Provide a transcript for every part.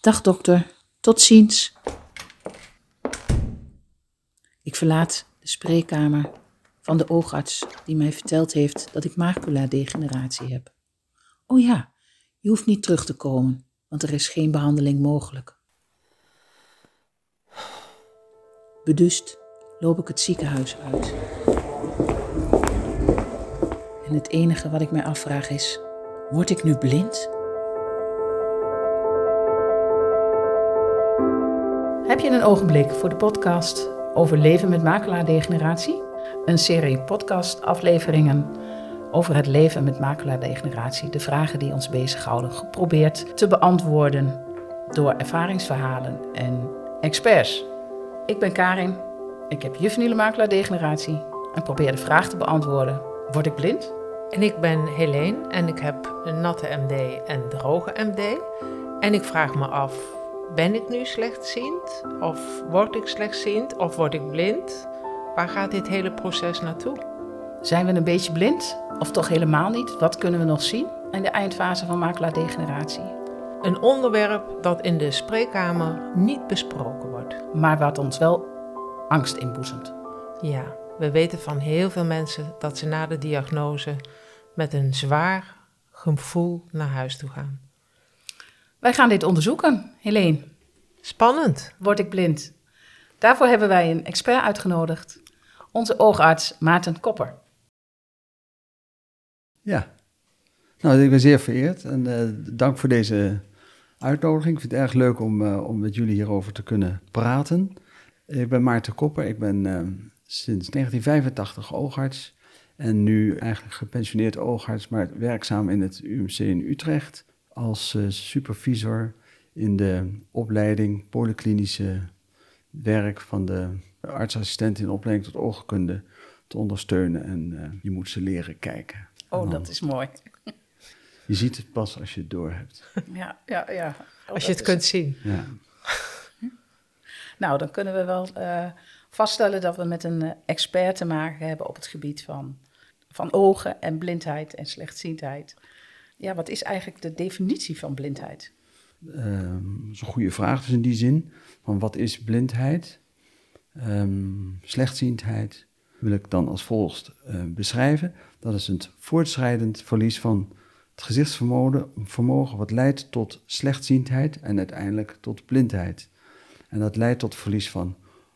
Dag dokter, tot ziens. Ik verlaat de spreekkamer van de oogarts die mij verteld heeft dat ik maculadegeneratie heb. Oh ja, je hoeft niet terug te komen, want er is geen behandeling mogelijk. Beduust loop ik het ziekenhuis uit. En het enige wat ik mij afvraag is, word ik nu blind? Heb je een ogenblik voor de podcast over leven met maculadegeneratie? Een serie podcastafleveringen over het leven met maculadegeneratie. De vragen die ons bezighouden, geprobeerd te beantwoorden door ervaringsverhalen en experts. Ik ben Karin, ik heb juveniele maculadegeneratie en probeer de vraag te beantwoorden: word ik blind? En ik ben Helene en ik heb een natte MD en droge MD. En ik vraag me af, ben ik nu slechtziend? Of word ik slechtziend? Of word ik blind? Waar gaat dit hele proces naartoe? Zijn we een beetje blind? Of toch helemaal niet? Wat kunnen we nog zien in de eindfase van maculadegeneratie? Een onderwerp dat in de spreekkamer niet besproken wordt. Maar wat ons wel angst inboezemt. Ja, we weten van heel veel mensen dat ze na de diagnose met een zwaar gevoel naar huis toe gaan. Wij gaan dit onderzoeken, Helene. Spannend. Word ik blind? Daarvoor hebben wij een expert uitgenodigd. Onze oogarts Maarten Kopper. Ja, nou, ik ben zeer vereerd en dank voor deze uitnodiging. Ik vind het erg leuk om met jullie hierover te kunnen praten. Ik ben Maarten Kopper, ik ben sinds 1985 oogarts en nu eigenlijk gepensioneerd oogarts, maar werkzaam in het UMC in Utrecht als supervisor in de opleiding polyklinische werk van de artsassistent in opleiding tot oogkunde te ondersteunen en je moet ze leren kijken. Oh, dat is mooi. Je ziet het pas als je het doorhebt. Ja. Als je het kunt zien. Ja. Nou, dan kunnen we wel vaststellen dat we met een expert te maken hebben op het gebied van ogen en blindheid en slechtziendheid. Ja, wat is eigenlijk de definitie van blindheid? Dat is een goede vraag dus in die zin. Van wat is blindheid? Slechtziendheid wil ik dan als volgt beschrijven. Dat is een voortschrijdend verlies van het gezichtsvermogen wat leidt tot slechtziendheid en uiteindelijk tot blindheid. En dat leidt tot verlies van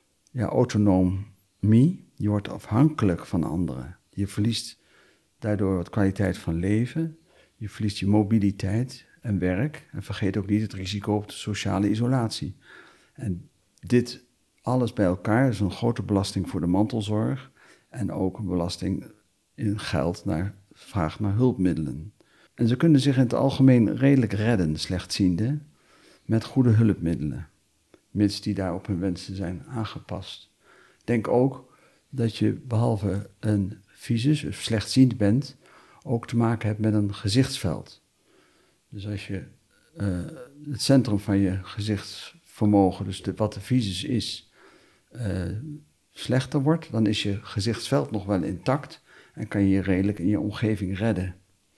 autonomie. Je wordt afhankelijk van anderen. Je verliest daardoor wat kwaliteit van leven. Je verliest je mobiliteit en werk. En vergeet ook niet het risico op de sociale isolatie. En dit alles bij elkaar is een grote belasting voor de mantelzorg. En ook een belasting in geld vraag naar hulpmiddelen. En ze kunnen zich in het algemeen redelijk redden, slechtzienden, met goede hulpmiddelen. Mits die daar op hun wensen zijn aangepast. Denk ook dat je behalve een visus, of slechtziend bent, ook te maken hebt met een gezichtsveld. Dus als je het centrum van je gezichtsvermogen, dus wat de visus is, slechter wordt, dan is je gezichtsveld nog wel intact en kan je je redelijk in je omgeving redden.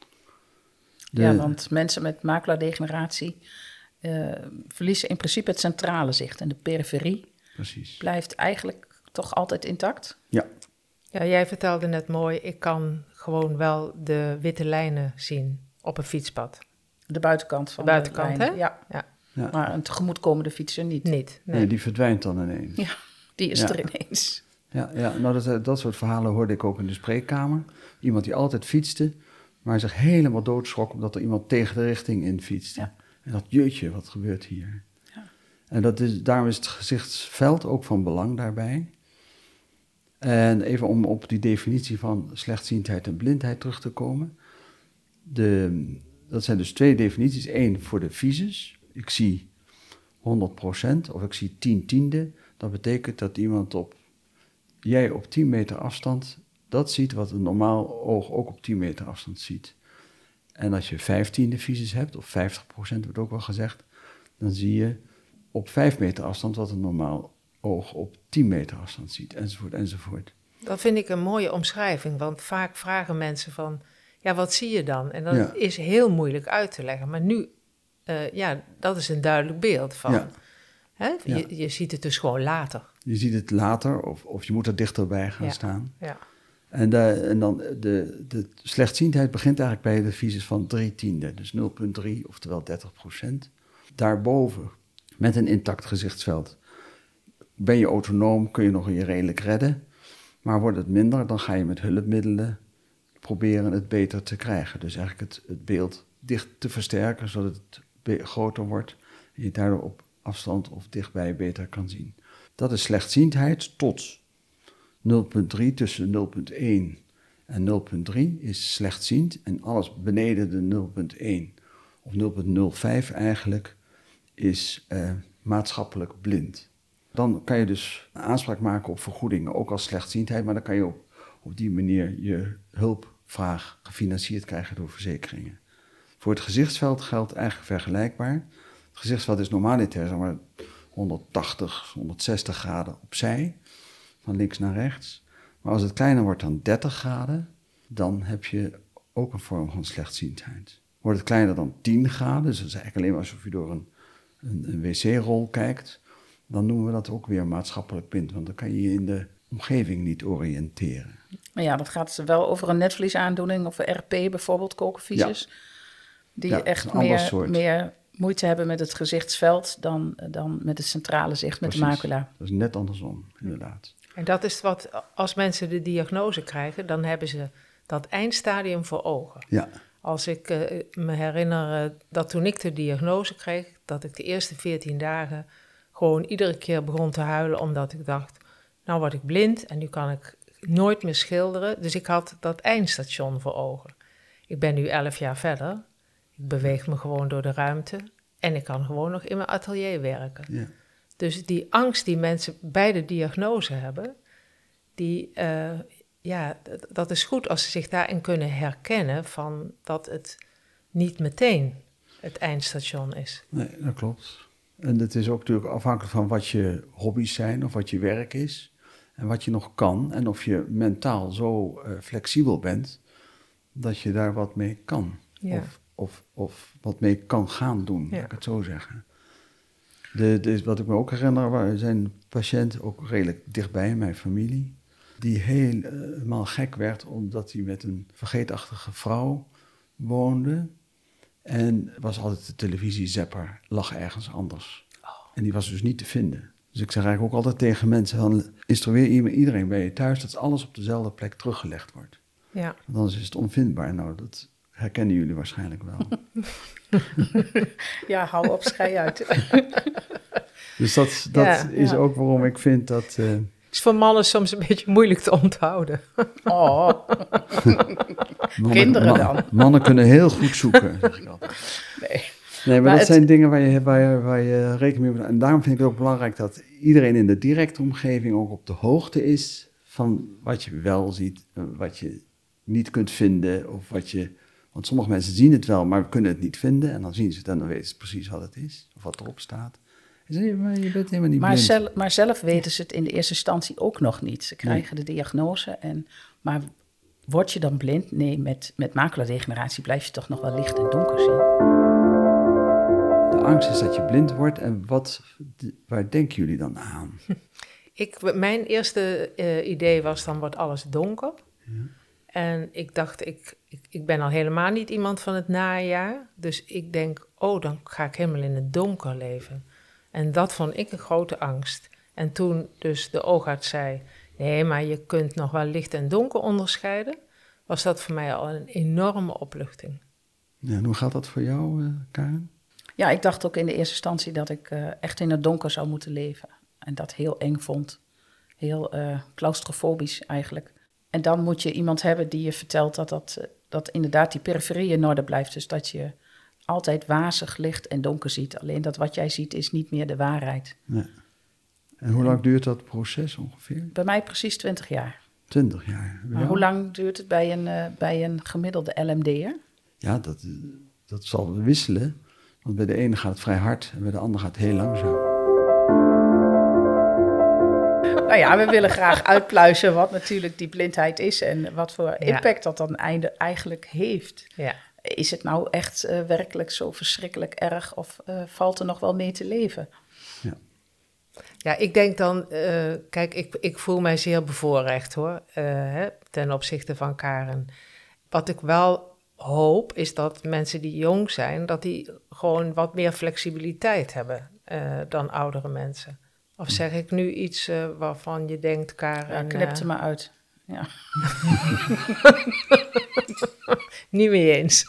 Ja, want mensen met maculadegeneratie verliezen in principe het centrale zicht en de periferie blijft eigenlijk toch altijd intact. Ja. Ja, jij vertelde net mooi, ik kan gewoon wel de witte lijnen zien op een fietspad. De buitenkant van de buitenkant, lijn, hè? Ja. Maar een tegemoetkomende fietser niet. Nee, die verdwijnt dan ineens. Ja, die is er ineens. Ja, nou dat soort verhalen hoorde ik ook in de spreekkamer. Iemand die altijd fietste, maar zich helemaal doodschrok omdat er iemand tegen de richting in fietste. Ja. En dat jeetje, wat gebeurt hier? Ja. En daarom is het gezichtsveld ook van belang daarbij. En even om op die definitie van slechtziendheid en blindheid terug te komen. Dat zijn dus twee definities. Eén voor de visus. Ik zie 100% of ik zie 10/10. Dat betekent dat jij op 10 meter afstand dat ziet wat een normaal oog ook op 10 meter afstand ziet. En als je 15e visus hebt, of 50% wordt ook wel gezegd, dan zie je op 5 meter afstand wat een normaal oog op 10 meter afstand ziet, enzovoort. Dat vind ik een mooie omschrijving, want vaak vragen mensen van, ja, wat zie je dan? En dat is heel moeilijk uit te leggen. Maar nu dat is een duidelijk beeld van. Ja. Hè? Ja. Je ziet het dus gewoon later. Je ziet het later of je moet er dichterbij gaan staan. Ja. En dan de slechtziendheid begint eigenlijk bij de visus van 3/10. Dus 0,3, oftewel 30%. Daarboven, met een intact gezichtsveld, ben je autonoom, kun je nog je redelijk redden. Maar wordt het minder, dan ga je met hulpmiddelen proberen het beter te krijgen. Dus eigenlijk het beeld dicht te versterken, zodat het groter wordt. En je daardoor op afstand of dichtbij beter kan zien. Dat is slechtziendheid tot 0,3, tussen 0,1 en 0,3 is slechtziend. En alles beneden de 0,1 of 0,05 eigenlijk is maatschappelijk blind. Dan kan je dus aanspraak maken op vergoedingen, ook als slechtziendheid. Maar dan kan je op die manier je hulpvraag gefinancierd krijgen door verzekeringen. Voor het gezichtsveld geldt eigenlijk vergelijkbaar. Het gezichtsveld is normaliter, zeg maar, 180, 160 graden opzij, van links naar rechts. Maar als het kleiner wordt dan 30 graden, dan heb je ook een vorm van slechtziendheid. Wordt het kleiner dan 10 graden, dus dat is eigenlijk alleen maar alsof je door een wc-rol kijkt, dan noemen we dat ook weer maatschappelijk blind, want dan kan je je in de omgeving niet oriënteren. Maar ja, dat gaat wel over een netvliesaandoening of een RP bijvoorbeeld, kokenvisus. Ja. Die echt meer moeite hebben met het gezichtsveld dan met het centrale zicht, met de macula. Dat is net andersom, inderdaad. En dat is wat, als mensen de diagnose krijgen, dan hebben ze dat eindstadium voor ogen. Ja. Als ik me herinner dat toen ik de diagnose kreeg, dat ik de eerste 14 dagen gewoon iedere keer begon te huilen, omdat ik dacht, nou word ik blind en nu kan ik nooit meer schilderen. Dus ik had dat eindstation voor ogen. Ik ben nu 11 jaar verder. Ik beweeg me gewoon door de ruimte en ik kan gewoon nog in mijn atelier werken. Ja. Dus die angst die mensen bij de diagnose hebben, dat is goed als ze zich daarin kunnen herkennen van dat het niet meteen het eindstation is. Nee, dat klopt. En het is ook natuurlijk afhankelijk van wat je hobby's zijn of wat je werk is en wat je nog kan en of je mentaal zo flexibel bent dat je daar wat mee kan. Ja. Of wat mee kan gaan doen, laat ik het zo zeggen. Wat ik me ook herinner, zijn patiënten ook redelijk dichtbij in mijn familie, die helemaal gek werd omdat hij met een vergeetachtige vrouw woonde. En was altijd de televisiezapper, lag ergens anders. Oh. En die was dus niet te vinden. Dus ik zeg eigenlijk ook altijd tegen mensen, van, instrueer iedereen bij je thuis dat alles op dezelfde plek teruggelegd wordt. Ja. Want anders is het onvindbaar. Nou, dat herkennen jullie waarschijnlijk wel. Ja, hou op, schei uit. Dus dat is ook waarom ik vind dat... Het is voor mannen soms een beetje moeilijk te onthouden. Oh. Kinderen dan. Mannen kunnen heel goed zoeken, zeg ik altijd. Nee, maar dat zijn dingen waar je rekening mee moet. En daarom vind ik het ook belangrijk dat iedereen in de directe omgeving ook op de hoogte is van wat je wel ziet, wat je niet kunt vinden. Want sommige mensen zien het wel, maar kunnen het niet vinden. En dan zien ze het en dan weten ze precies wat het is, of wat erop staat. Maar je bent helemaal niet blind. Maar zelf weten ze het in de eerste instantie ook nog niet. Ze krijgen de diagnose, maar word je dan blind? Nee, met maculadegeneratie blijf je toch nog wel licht en donker zien. De angst is dat je blind wordt en waar denken jullie dan aan? Mijn eerste idee was, dan wordt alles donker. Ja. En ik dacht, ik ben al helemaal niet iemand van het najaar. Dus ik denk, dan ga ik helemaal in het donker leven. En dat vond ik een grote angst. En toen dus de oogarts zei, nee, maar je kunt nog wel licht en donker onderscheiden, was dat voor mij al een enorme opluchting. Ja, en hoe gaat dat voor jou, Karen? Ja, ik dacht ook in de eerste instantie dat ik echt in het donker zou moeten leven. En dat heel eng vond. Heel claustrofobisch eigenlijk. En dan moet je iemand hebben die je vertelt dat inderdaad die periferie in orde blijft. Dus dat je altijd wazig licht en donker ziet. Alleen dat wat jij ziet is niet meer de waarheid. Nee. En hoe lang duurt dat proces ongeveer? Bij mij precies 20 jaar. 20 jaar. Maar hoe lang duurt het bij een gemiddelde LMD'er? Ja, dat zal wisselen. Want bij de ene gaat het vrij hard en bij de andere gaat het heel langzaam. Nou ja, we willen graag uitpluizen wat natuurlijk die blindheid is en wat voor impact dat dan eigenlijk heeft. Ja. is het nou echt werkelijk zo verschrikkelijk erg of valt er nog wel mee te leven? Ja, ik denk dan, kijk, ik voel mij zeer bevoorrecht hoor, ten opzichte van Karen. Wat ik wel hoop is dat mensen die jong zijn, dat die gewoon wat meer flexibiliteit hebben dan oudere mensen. Of zeg ik nu iets waarvan je denkt, Karen... Ja, knip er maar uit. Ja. Niet mee eens.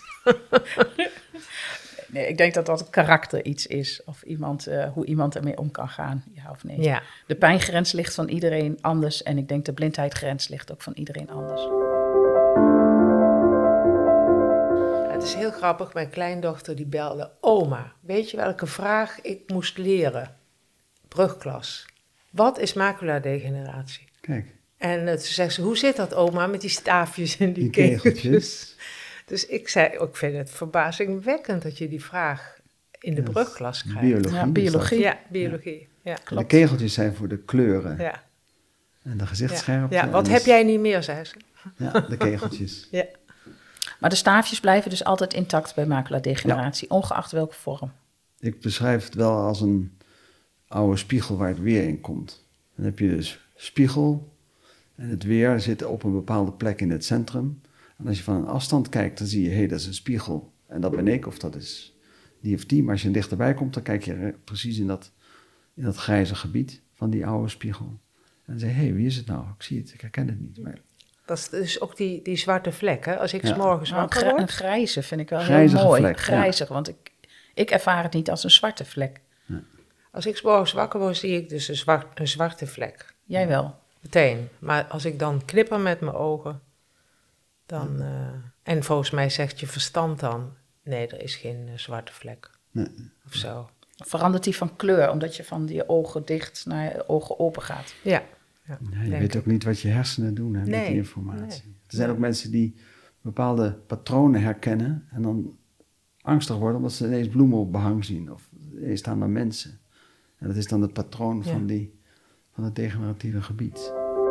Nee, ik denk dat dat karakter iets is. Of iemand, hoe iemand ermee om kan gaan, ja of nee. Ja. De pijngrens ligt van iedereen anders. En ik denk de blindheidgrens ligt ook van iedereen anders. Het is heel grappig, mijn kleindochter die belde... Oma, weet je welke vraag ik moest leren? Brugklas. Wat is maculadegeneratie? Kijk, En toen zegt ze, hoe zit dat oma met die staafjes en die die kegeltjes? kegeltjes. Dus ik zei, ik vind het verbazingwekkend dat je die vraag in de brugklas krijgt. Biologie. Ja, biologie. Ja, biologie. Ja. En de kegeltjes zijn voor de kleuren Ja. en de gezichtsscherpte. Ja, wat en heb jij niet meer, zei ze. Ja, de kegeltjes. Ja. Maar de staafjes blijven dus altijd intact bij maculadegeneratie, ongeacht welke vorm. Ik beschrijf het wel als een oude spiegel waar het weer in komt. Dan heb je dus spiegel en het weer zit op een bepaalde plek in het centrum. En als je van een afstand kijkt, dan zie je, hé, dat is een spiegel. En dat ben ik, of dat is die of die. Maar als je dichterbij komt, dan kijk je precies in dat grijze gebied van die oude spiegel. En dan zeg je, hé, wie is het nou? Ik zie het, ik herken het niet. Maar Dat is dus ook die zwarte vlek, hè? Als ik 's Ja. morgens wakker Een word. grijze vind ik wel Grijzige heel mooi. vlek, ja. Grijzig, want ik ervaar het niet als een zwarte vlek. Als ik 's morgens wakker word, zie ik dus een zwarte vlek. Jij wel. Meteen. Maar als ik dan knipper met mijn ogen, dan... en volgens mij zegt je verstand dan, nee, er is geen zwarte vlek. nee. Of zo. Verandert die van kleur, omdat je van die ogen dicht naar je ogen open gaat? Ja. Ja, je denk weet ik. ook niet wat je hersenen doen hè, met Nee, die informatie. nee. Er zijn ook mensen die bepaalde patronen herkennen en dan angstig worden omdat ze ineens bloemen op behang zien of ineens staan er mensen. En dat is dan het patroon Ja. van het degeneratieve gebied.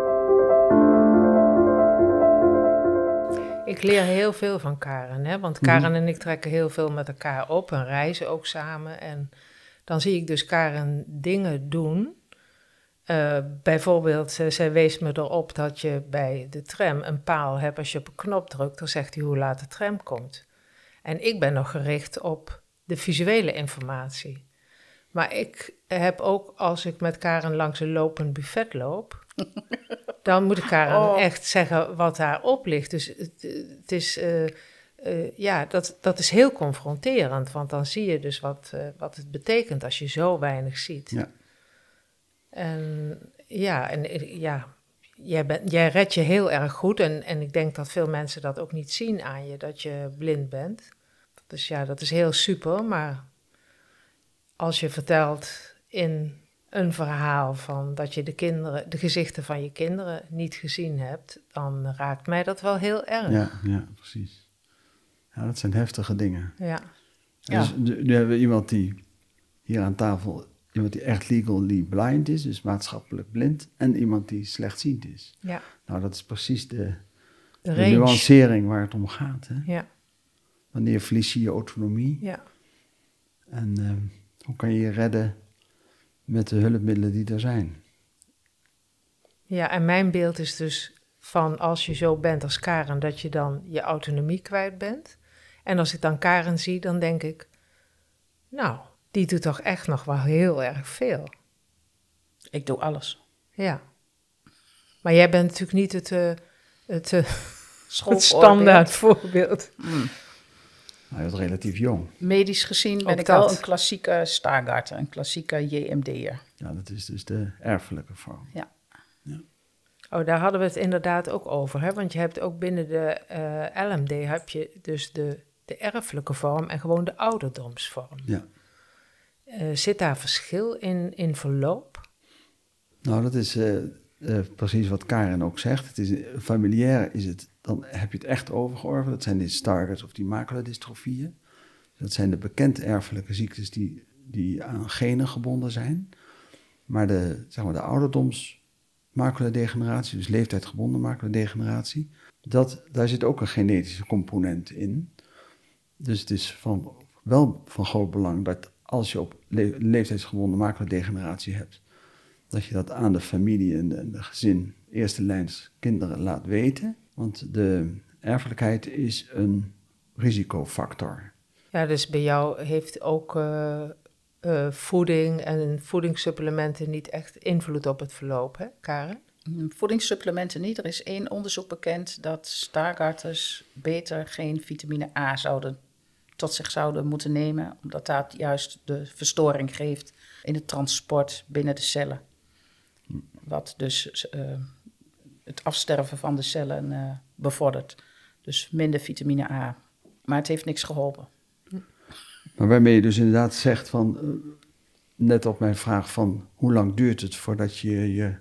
Ik leer heel veel van Karen, hè? Want Karen en ik trekken heel veel met elkaar op en reizen ook samen. En dan zie ik dus Karen dingen doen. Bijvoorbeeld, zij wees me erop dat je bij de tram een paal hebt. Als je op een knop drukt, dan zegt hij hoe laat de tram komt. En ik ben nog gericht op de visuele informatie. Maar ik heb ook, als ik met Karen langs een lopend buffet loop... dan moet ik Karen echt zeggen wat daarop ligt. Dus het is... ja, dat is heel confronterend, want dan zie je dus wat het betekent als je zo weinig ziet. Ja. En jij redt je heel erg goed en ik denk dat veel mensen dat ook niet zien aan je, dat je blind bent. Dus ja, dat is heel super, maar als je vertelt in een verhaal van dat je de gezichten van je kinderen niet gezien hebt, dan raakt mij dat wel heel erg. Ja, precies. Ja, dat zijn heftige dingen. Ja. Ja. Dus nu hebben we iemand die hier aan tafel, iemand die echt legally blind is, dus maatschappelijk blind, en iemand die slechtziend is. Ja. Nou, dat is precies de range. nuancering waar het om gaat. Hè? Ja. Wanneer verlies je je autonomie? Ja. En hoe kan je je redden met de hulpmiddelen die er zijn? Ja, en mijn beeld is dus van als je zo bent als Karen, dat je dan je autonomie kwijt bent. En als ik dan Karen zie, dan denk ik, nou, die doet toch echt nog wel heel erg veel. Ik doe alles. Ja. Maar jij bent natuurlijk niet het Schoolvoorbeeld. standaard voorbeeld. Hij was relatief jong. Medisch gezien ben Ook ik wel dat. een klassieke Stargarder, een klassieke JMD'er. Ja, dat is dus de erfelijke vorm. Oh, daar hadden we het inderdaad ook over, hè? Want je hebt ook binnen de LMD heb je dus de erfelijke vorm en gewoon de ouderdomsvorm. Ja. Zit daar verschil in verloop? Nou, dat is precies wat Karen ook zegt. Het is, familiair is het, dan heb je het echt overgeorven. Dat zijn die Stargardts of die maculadystrophieën. Dat zijn de bekend erfelijke ziektes die aan genen gebonden zijn. Maar de ouderdoms-maculadegeneratie, dus leeftijdgebonden maculadegeneratie, daar zit ook een genetische component in. Dus het is wel van groot belang dat als je op leeftijdsgebonden maculadegeneratie hebt, dat je dat aan de familie en de gezin, eerste lijns kinderen laat weten. Want de erfelijkheid is een risicofactor. Ja, dus bij jou heeft ook voeding en voedingssupplementen niet echt invloed op het verloop, hè, Karen? Voedingssupplementen niet. Er is 1 onderzoek bekend dat Stargardters beter geen vitamine A tot zich zouden moeten nemen, omdat dat juist de verstoring geeft in het transport binnen de cellen. Wat dus het afsterven van de cellen bevordert. Dus minder vitamine A. Maar het heeft niks geholpen. Maar waarmee je dus inderdaad zegt van, net op mijn vraag van hoe lang duurt het voordat je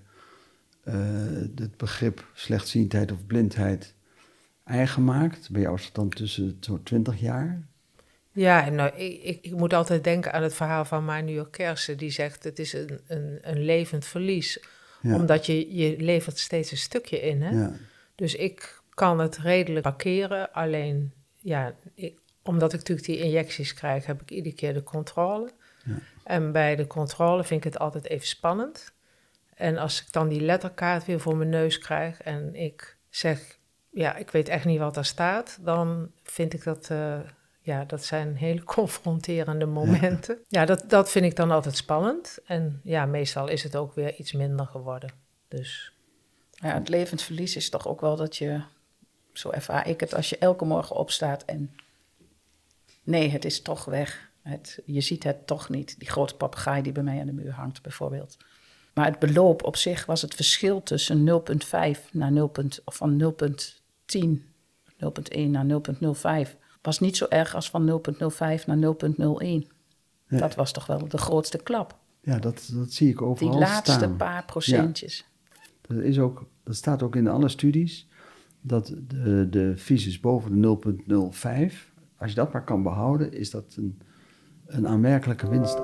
het begrip slechtziendheid of blindheid eigen maakt. Bij jou is het dan tussen zo'n 20 jaar. Ja, nou, ik moet altijd denken aan het verhaal van Manuel Kersen. Die zegt, het is een levend verlies. Ja. Omdat je levert steeds een stukje in. Hè? Ja. Dus ik kan het redelijk parkeren. Alleen, ja, omdat ik natuurlijk die injecties krijg, heb ik iedere keer de controle. Ja. En bij de controle vind ik het altijd even spannend. En als ik dan die letterkaart weer voor mijn neus krijg en ik zeg, ja, ik weet echt niet wat daar staat, dan vind ik dat, dat zijn hele confronterende momenten. Ja, dat vind ik dan altijd spannend. En ja, meestal is het ook weer iets minder geworden. Dus. Ja, het levend verlies is toch ook wel dat je, zo ervaar ik het, als je elke morgen opstaat en nee, het is toch weg. Je ziet het toch niet. Die grote papegaai die bij mij aan de muur hangt bijvoorbeeld. Maar het beloop op zich was het verschil tussen 0,5 naar 0, of van 0,10, 0,1 naar 0,05 was niet zo erg als van 0,05 naar 0,01. Nee. Dat was toch wel de grootste klap. Ja, dat zie ik overal die laatste staan. Paar procentjes. Ja. Dat staat ook in alle studies, dat de visus boven de 0,05, als je dat maar kan behouden, is dat een aanmerkelijke winst.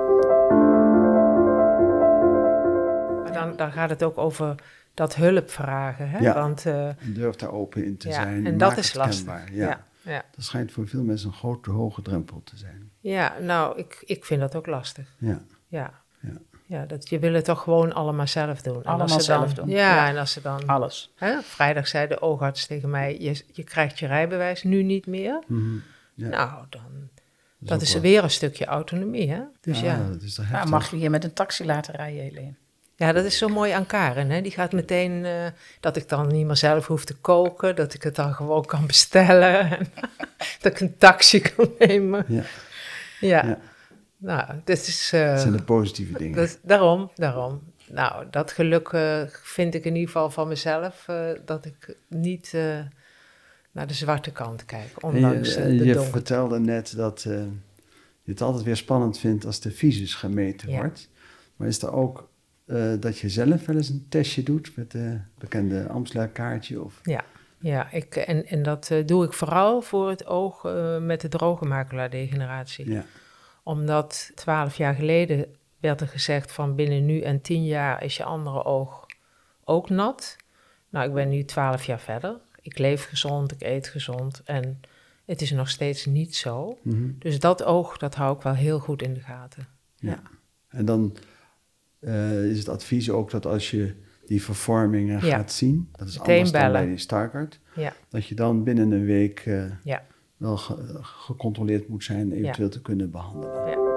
Dan gaat het ook over dat hulp vragen. Hè? Ja, want, durf daar open in te zijn. En dat is lastig. Ja. Dat schijnt voor veel mensen een hoge drempel te zijn. Ja, nou, ik vind dat ook lastig. Ja, dat je wil het toch gewoon allemaal zelf doen. Allemaal zelf doen. Ja, en als ze dan. Alles. Hè, vrijdag zei de oogarts tegen mij: je krijgt je rijbewijs nu niet meer. Mm-hmm. Ja. Nou, dan. Dat is weer een stukje autonomie, hè? Dus dat is toch heftig. Mag je hier met een taxi laten rijden, Helene? Ja, dat is zo mooi aan Karen. Hè? Die gaat meteen dat ik dan niet meer zelf hoef te koken. Dat ik het dan gewoon kan bestellen. Dat ik een taxi kan nemen. Ja. Nou, dit is... dat zijn de positieve dingen. Daarom. Nou, dat geluk vind ik in ieder geval van mezelf. Dat ik niet naar de zwarte kant kijk. Ondanks de je donkere. vertelde net dat je het altijd weer spannend vindt als de visus gemeten wordt. Maar is er ook dat je zelf wel eens een testje doet met de bekende Amsler-kaartje? Of? Ja, en dat doe ik vooral voor het oog met de droge maculadegeneratie. Ja. Omdat 12 jaar geleden werd er gezegd van binnen nu en 10 jaar is je andere oog ook nat. Nou, ik ben nu 12 jaar verder. Ik leef gezond, ik eet gezond en het is nog steeds niet zo. Mm-hmm. Dus dat oog, dat hou ik wel heel goed in de gaten. Ja. En dan is het advies ook dat als je die vervormingen gaat zien, dat is anders dan bij die Stargardt, dat je dan binnen een week wel gecontroleerd moet zijn eventueel te kunnen behandelen. Ja.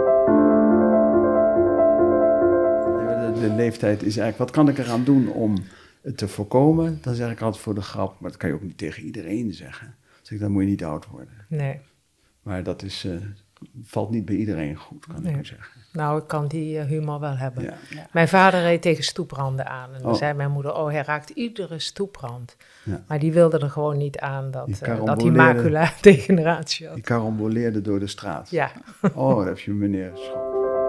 De leeftijd is eigenlijk, wat kan ik eraan doen om het te voorkomen? Dan zeg ik altijd voor de grap, maar dat kan je ook niet tegen iedereen zeggen. Dus dan moet je niet oud worden. Nee. Maar dat is, valt niet bij iedereen goed, kan ik zeggen. Nou, ik kan die humor wel hebben. Ja. Mijn vader reed tegen stoepranden aan. En dan zei mijn moeder, hij raakt iedere stoeprand. Ja. Maar die wilde er gewoon niet aan dat die macula-degeneratie had. Die karamboleerde door de straat. Ja. Oh, daar heb je meneer Schop.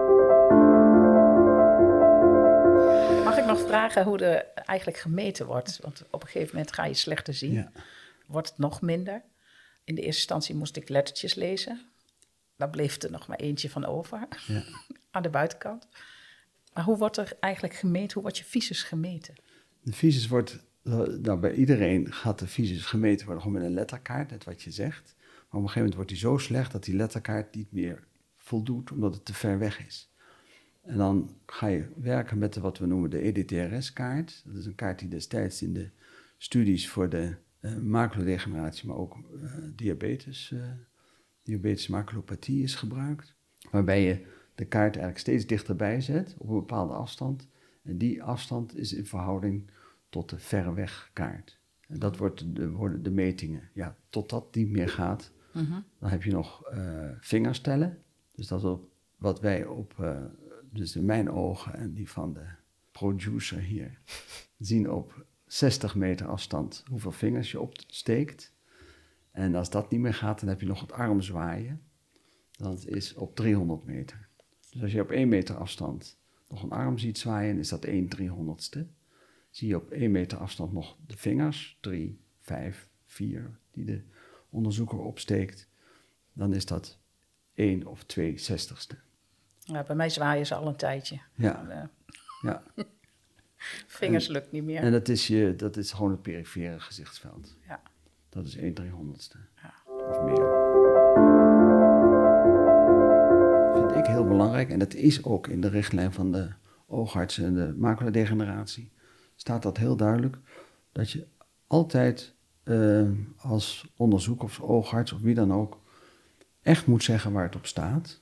Mag ik nog vragen hoe er eigenlijk gemeten wordt? Want op een gegeven moment ga je slechter zien. Ja. Wordt het nog minder? In de eerste instantie moest ik lettertjes lezen. Daar bleef er nog maar eentje van over, aan de buitenkant. Maar hoe wordt er eigenlijk gemeten? Hoe wordt je visus gemeten? De visus wordt, bij iedereen gaat de visus gemeten worden gewoon met een letterkaart, net wat je zegt. Maar op een gegeven moment wordt die zo slecht dat die letterkaart niet meer voldoet, omdat het te ver weg is. En dan ga je werken met wat we noemen de EDTRS-kaart. Dat is een kaart die destijds in de studies voor de maculodegeneratie, maar ook diabetes maculopathie is gebruikt. Waarbij je de kaart eigenlijk steeds dichterbij zet op een bepaalde afstand. En die afstand is in verhouding tot de verrewegkaart. En dat worden de metingen. Ja, totdat die niet meer gaat, dan heb je nog vingerstellen. Dus dat op wat wij dus in mijn ogen en die van de producer hier, zien op 60 meter afstand hoeveel vingers je opsteekt. En als dat niet meer gaat, dan heb je nog het armzwaaien. Dat is op 300 meter. Dus als je op 1 meter afstand nog een arm ziet zwaaien, is dat 1/300ste. Zie je op 1 meter afstand nog de vingers, 3, 5, 4, die de onderzoeker opsteekt, dan is dat 1 of 2/60ste. Ja, bij mij zwaaien ze al een tijdje. Ja. Maar, Ja. vingers lukt niet meer. En dat is gewoon het perifere gezichtsveld. Ja. Dat is 1/300ste. Ja. Of meer. Vind ik heel belangrijk, en dat is ook in de richtlijn van de oogartsen en de maculadegeneratie, staat dat heel duidelijk, dat je altijd als onderzoeker of oogarts of wie dan ook echt moet zeggen waar het op staat.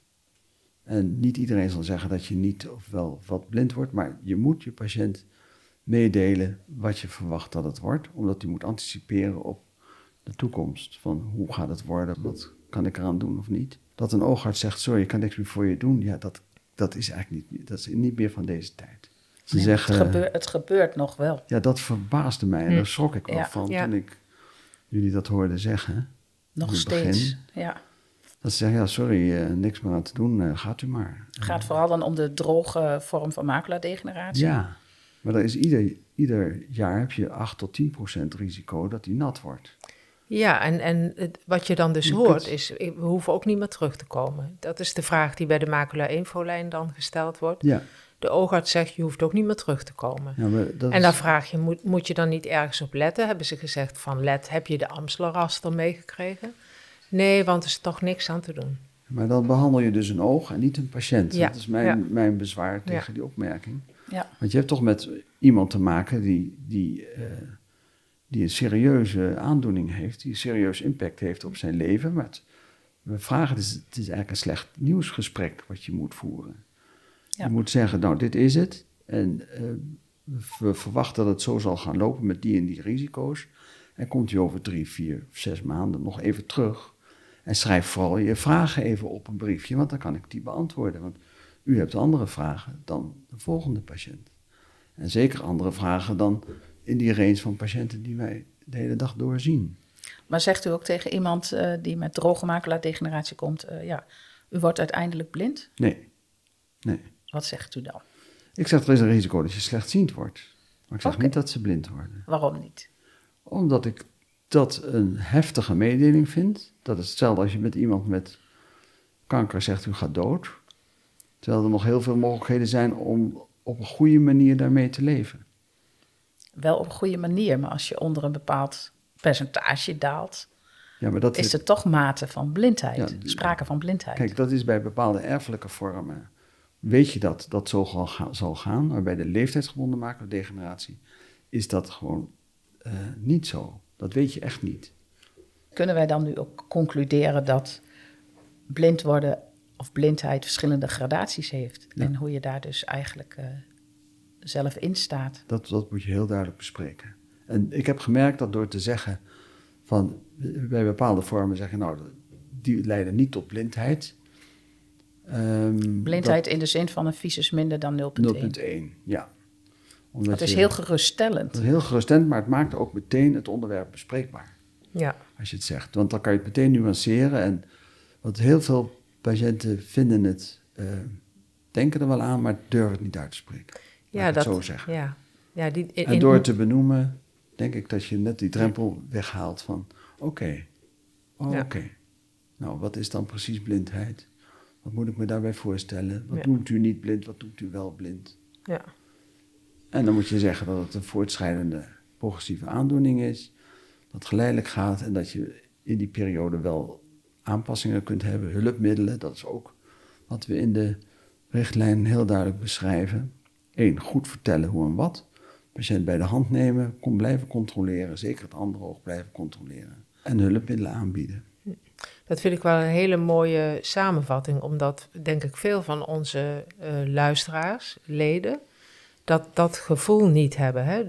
En niet iedereen zal zeggen dat je niet of wel wat blind wordt, maar je moet je patiënt meedelen wat je verwacht dat het wordt, omdat hij moet anticiperen op de toekomst. Van hoe gaat het worden, wat kan ik eraan doen of niet. Dat een oogarts zegt, sorry, ik kan niks meer voor je doen, ja, dat is eigenlijk niet meer van deze tijd. Ze zeggen, het gebeurt nog wel. ja, dat verbaasde mij en daar schrok ik wel van Ja. toen ik jullie dat hoorden zeggen. Nog in het steeds, begin. ja. Dat ze zeggen, ja, sorry, niks meer aan te doen, gaat u maar. Het gaat vooral dan om de droge vorm van maculadegeneratie. Ja, maar er is ieder jaar heb je 8 tot 10% risico dat die nat wordt. Ja, en wat je dan dus Je hoort kunt- is, we hoeven ook niet meer terug te komen. Dat is de vraag die bij de macula-infolijn dan gesteld wordt. Ja, De oogarts zegt, je hoeft ook niet meer terug te komen. ja maar dat En dan is, vraag je, moet je dan niet ergens op letten? Hebben ze gezegd van, heb je de Amsler-raster meegekregen? Nee, want er is toch niks aan te doen. maar dan behandel je dus een oog en niet een patiënt. Ja, Dat is ja. mijn bezwaar tegen die opmerking. Ja. Want je hebt toch met iemand te maken die een serieuze aandoening heeft, die een serieus impact heeft op zijn leven. Maar we vragen, het is eigenlijk een slecht nieuwsgesprek wat je moet voeren. Ja. Je moet zeggen, nou, dit is het. En we verwachten dat het zo zal gaan lopen met die en die risico's. En komt u over 3, 4 of 6 maanden nog even terug. En schrijf vooral je vragen even op een briefje, want dan kan ik die beantwoorden. Want u hebt andere vragen dan de volgende patiënt. En zeker andere vragen dan in die range van patiënten die wij de hele dag doorzien. Maar zegt u ook tegen iemand die met droge maculadegeneratie komt, u wordt uiteindelijk blind? Nee. Wat zegt u dan? Ik zeg, er is een risico dat je slechtziend wordt. Maar ik zeg Oké. niet dat ze blind worden. Waarom niet? Omdat ik dat een heftige mededeling vind. Dat is hetzelfde als je met iemand met kanker zegt, u gaat dood. Terwijl er nog heel veel mogelijkheden zijn om op een goede manier daarmee te leven. Wel op een goede manier, maar als je onder een bepaald percentage daalt, Ja, maar dat is er toch mate van blindheid, Ja, sprake van blindheid. Kijk, dat is bij bepaalde erfelijke vormen. Weet je dat dat zo zal gaan, maar bij de leeftijdsgebonden maculadegeneratie is dat gewoon niet zo. Dat weet je echt niet. Kunnen wij dan nu ook concluderen dat blind worden of blindheid verschillende gradaties heeft? Ja. En hoe je daar dus eigenlijk zelf in staat? Dat moet je heel duidelijk bespreken. En ik heb gemerkt dat door te zeggen van bij bepaalde vormen zeggen, nou, die leiden niet tot blindheid. Blindheid in de zin van een visus minder dan 0,1. 0,1, ja. Omdat Dat is je- heel geruststellend. dat is heel geruststellend, maar het maakt ook meteen het onderwerp bespreekbaar. Ja, Als je het zegt. Want dan kan je het meteen nuanceren. En want heel veel patiënten vinden het, denken er wel aan, maar durven het niet uit te spreken. Laat ik het zo zeggen. Ja, ja En door het te benoemen, denk ik dat je net die drempel weghaalt van, oké. Ja. Nou, wat is dan precies blindheid? Wat moet ik me daarbij voorstellen? Wat Ja. doet u niet blind, wat doet u wel blind? Ja. En dan moet je zeggen dat het een voortschrijdende progressieve aandoening is, dat geleidelijk gaat en dat je in die periode wel aanpassingen kunt hebben, hulpmiddelen. Dat is ook wat we in de richtlijn heel duidelijk beschrijven. 1, goed vertellen hoe en wat. Patiënt bij de hand nemen, blijven controleren. Zeker het andere oog blijven controleren. En hulpmiddelen aanbieden. Dat vind ik wel een hele mooie samenvatting, omdat denk ik veel van onze luisteraars, leden, dat gevoel niet hebben. Hè?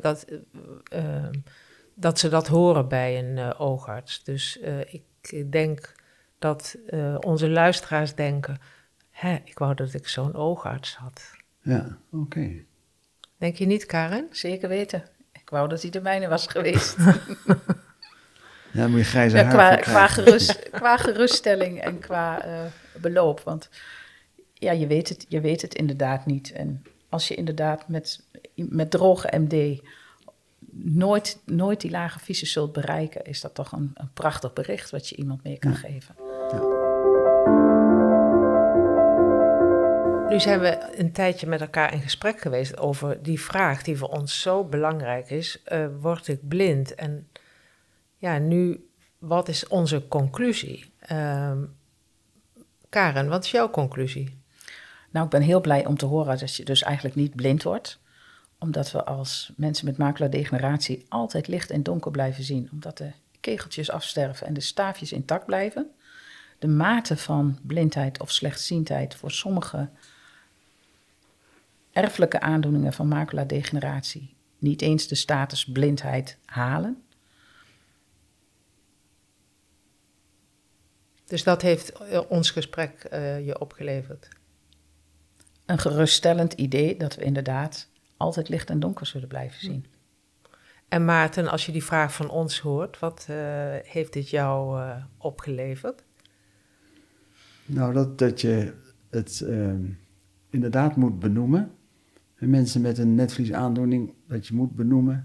Dat ze dat horen bij een oogarts. Dus ik denk dat onze luisteraars denken, ik wou dat ik zo'n oogarts had. Ja, oké. Denk je niet, Karen? Zeker weten. Ik wou dat hij de mijne was geweest. Ja, moet je grijze haar qua geruststelling en qua beloop. Want ja, je weet het inderdaad niet. En als je inderdaad met droge MD nooit die lage visie zult bereiken, is dat toch een prachtig bericht wat je iemand mee kan geven. Ja. Nu zijn we een tijdje met elkaar in gesprek geweest over die vraag die voor ons zo belangrijk is. Word ik blind? En ja, nu, wat is onze conclusie? Karen, wat is jouw conclusie? Nou, ik ben heel blij om te horen dat je dus eigenlijk niet blind wordt. Omdat we als mensen met maculadegeneratie altijd licht en donker blijven zien. Omdat de kegeltjes afsterven en de staafjes intact blijven. De mate van blindheid of slechtziendheid voor sommige erfelijke aandoeningen van maculadegeneratie niet eens de status blindheid halen. Dus dat heeft ons gesprek je opgeleverd? Een geruststellend idee dat we inderdaad altijd licht en donker zullen blijven zien. En Maarten, als je die vraag van ons hoort, wat heeft dit jou opgeleverd? Nou, dat je het inderdaad moet benoemen. En mensen met een netvliesaandoening, dat je moet benoemen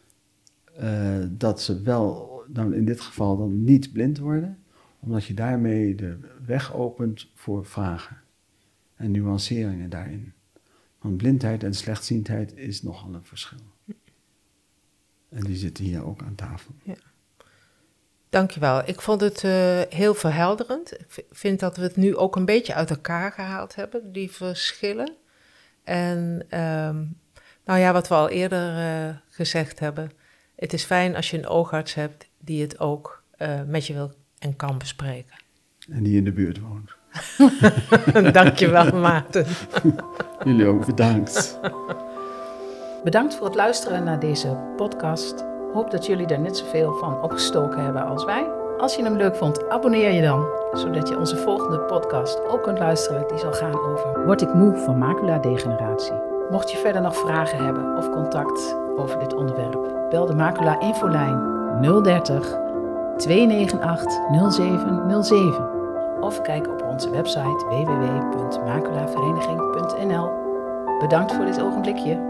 dat ze wel, dan in dit geval dan niet blind worden, omdat je daarmee de weg opent voor vragen en nuanceringen daarin. Want blindheid en slechtziendheid is nogal een verschil. En die zitten hier ook aan tafel. Ja. Dankjewel. Ik vond het heel verhelderend. Ik vind dat we het nu ook een beetje uit elkaar gehaald hebben, die verschillen. En nou ja, wat we al eerder gezegd hebben. Het is fijn als je een oogarts hebt die het ook met je wil en kan bespreken. En die in de buurt woont. Dankjewel, Maarten. Jullie ook bedankt. Bedankt voor het luisteren naar deze podcast. Hoop dat jullie er net zoveel van opgestoken hebben als wij. Als je hem leuk vond, abonneer je dan, zodat je onze volgende podcast ook kunt luisteren. Die zal gaan over Word ik moe van maculadegeneratie? Mocht je verder nog vragen hebben of contact over dit onderwerp, bel de Macula Infolijn 030 298 0707 of kijk op onze website www.maculavereniging.nl. Bedankt voor dit ogenblikje.